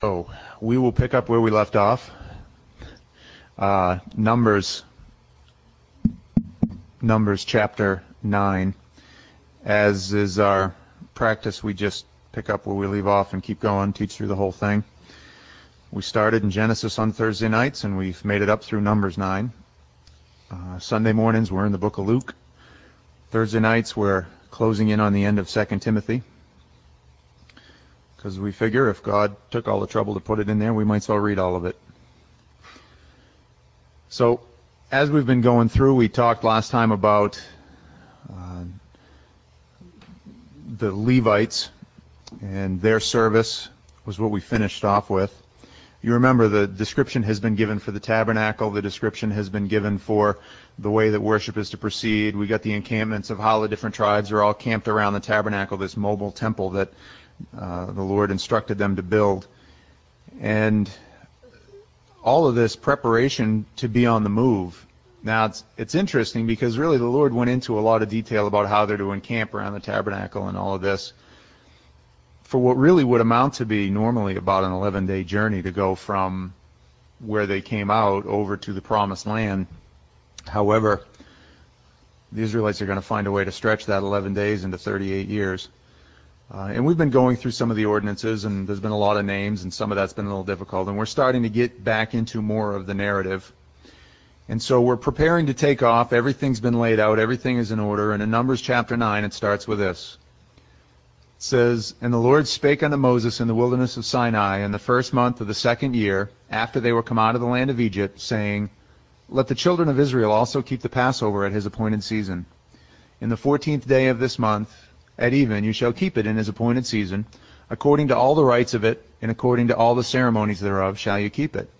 So we will pick up where we left off. Numbers chapter 9. As is our practice, we just pick up where we leave off and keep going, teach through the whole thing. We started in Genesis on Thursday nights, and we've made it up through Numbers 9. Sunday mornings, we're in the book of Luke. Thursday nights, we're closing in on the end of 2 Timothy. Because we figure if God took all the trouble to put it in there, we might as well read all of it. So, as we've been going through, we talked last time about the Levites and their service was what we finished off with. You remember the description has been given for the tabernacle. The description has been given for the way that worship is to proceed. We got the encampments of how the different tribes are all camped around the tabernacle, this mobile temple that the Lord instructed them to build. And all of this preparation to be on the move. Now, it's interesting because really the Lord went into a lot of detail about how they're to encamp around the tabernacle and all of this for what really would amount to be normally about an 11-day journey to go from where they came out over to the Promised Land. However, the Israelites are going to find a way to stretch that 11 days into 38 years. And we've been going through some of the ordinances, and there's been a lot of names, and some of that's been a little difficult. And we're starting to get back into more of the narrative. And so we're preparing to take off. Everything's been laid out. Everything is in order. And in Numbers chapter 9, it starts with this. It says, "And the Lord spake unto Moses in the wilderness of Sinai in the first month of the second year, after they were come out of the land of Egypt, saying, Let the children of Israel also keep the Passover at his appointed season. In the 14th day of this month, at even, you shall keep it in his appointed season. According to all the rites of it, and according to all the ceremonies thereof, shall you keep it.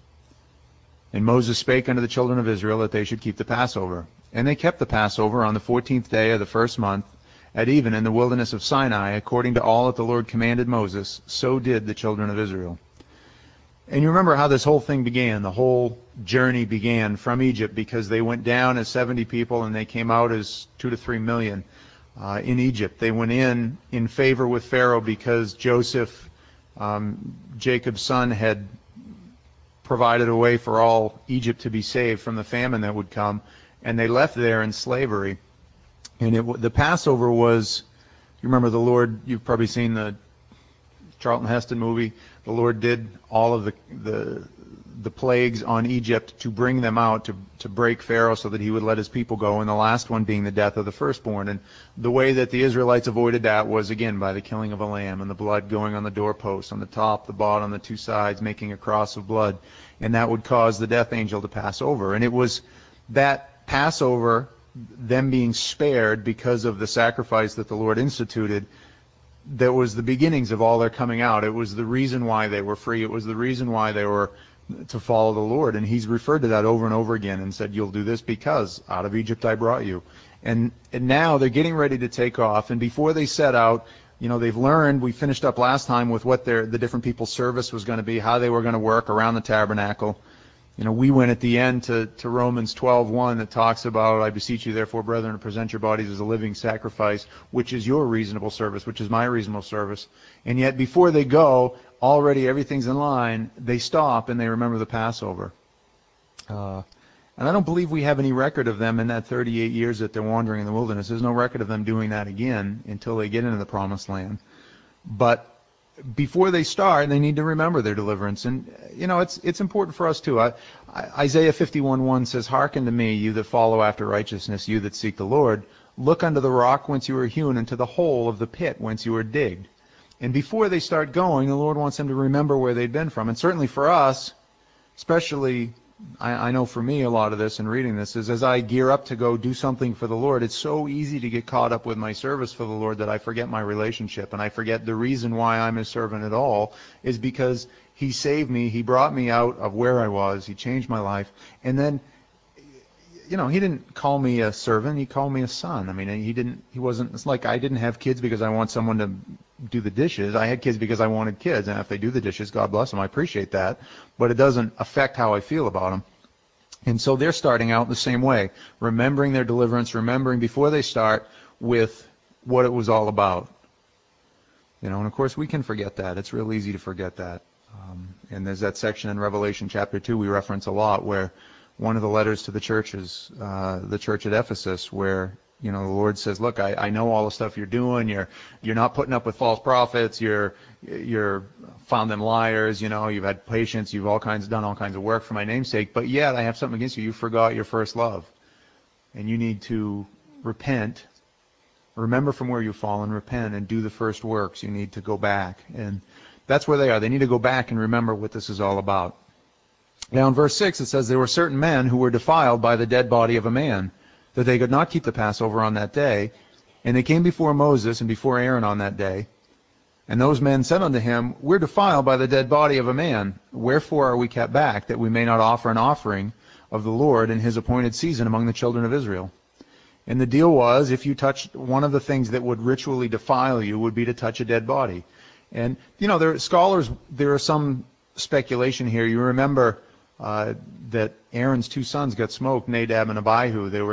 And Moses spake unto the children of Israel that they should keep the Passover. And they kept the Passover on the 14th day of the first month, at even in the wilderness of Sinai, according to all that the Lord commanded Moses, so did the children of Israel." And you remember how this whole thing began. The whole journey began from Egypt because they went down as 70 people and they came out as 2 to 3 million. In Egypt. They went in favor with Pharaoh because Joseph, Jacob's son, had provided a way for all Egypt to be saved from the famine that would come, and they left there in slavery. And the Passover was, you remember the Lord, you've probably seen the Charlton Heston movie, the Lord did all of the plagues on Egypt to bring them out, to break Pharaoh so that he would let his people go, and the last one being the death of the firstborn. And the way that the Israelites avoided that was, again, by the killing of a lamb and the blood going on the doorpost, on the top, the bottom, the two sides, making a cross of blood. And that would cause the death angel to pass over. And it was that Passover, them being spared because of the sacrifice that the Lord instituted, that was the beginnings of all their coming out. It was the reason why they were free. It was the reason why they were to follow the Lord. And he's referred to that over and over again and said, you'll do this because out of Egypt I brought you. And now they're getting ready to take off. And before they set out, they've learned, we finished up last time with what the different people's service was going to be, how they were going to work around the tabernacle. We went at the end to Romans 12:1 that talks about, I beseech you therefore, brethren, to present your bodies as a living sacrifice, which is your reasonable service, which is my reasonable service. And yet before they go, already everything's in line, they stop and they remember the Passover. And I don't believe we have any record of them in that 38 years that they're wandering in the wilderness. There's no record of them doing that again until they get into the Promised Land. But before they start, they need to remember their deliverance. And, it's important for us too. Isaiah 51:1 says, "Hearken to me, you that follow after righteousness, you that seek the Lord. Look unto the rock whence you were hewn, and to the hole of the pit whence you were digged." And before they start going, the Lord wants them to remember where they'd been from. And certainly for us, especially, I know for me, a lot of this and reading this is as I gear up to go do something for the Lord, it's so easy to get caught up with my service for the Lord that I forget my relationship, and I forget the reason why I'm His servant at all is because He saved me, He brought me out of where I was, He changed my life, and then, He didn't call me a servant, He called me a son. I mean, it's like I didn't have kids because I want someone to do the dishes. I had kids because I wanted kids, and if they do the dishes, God bless them, I appreciate that, but it doesn't affect how I feel about them. And so they're starting out the same way, remembering their deliverance, remembering before they start with what it was all about. And of course we can forget that. It's real easy to forget that. And there's that section in Revelation chapter 2 we reference a lot, where one of the letters to the churches, the church at Ephesus, where the Lord says, look, I know all the stuff you're doing. You're not putting up with false prophets. You're found them liars. You've had patience. You've done all kinds of work for my name's sake. But yet I have something against you. You forgot your first love, and you need to repent. Remember from where you've fallen, repent, and do the first works. You need to go back. And that's where they are. They need to go back and remember what this is all about. Now in verse 6 it says, there were certain men who were defiled by the dead body of a man, that they could not keep the Passover on that day. And they came before Moses and before Aaron on that day. And those men said unto him, we're defiled by the dead body of a man. Wherefore are we kept back, that we may not offer an offering of the Lord in his appointed season among the children of Israel? And the deal was, if you touched one of the things that would ritually defile you, would be to touch a dead body. And, there are some speculation here. You remember that Aaron's two sons got smoked, Nadab and Abihu. They were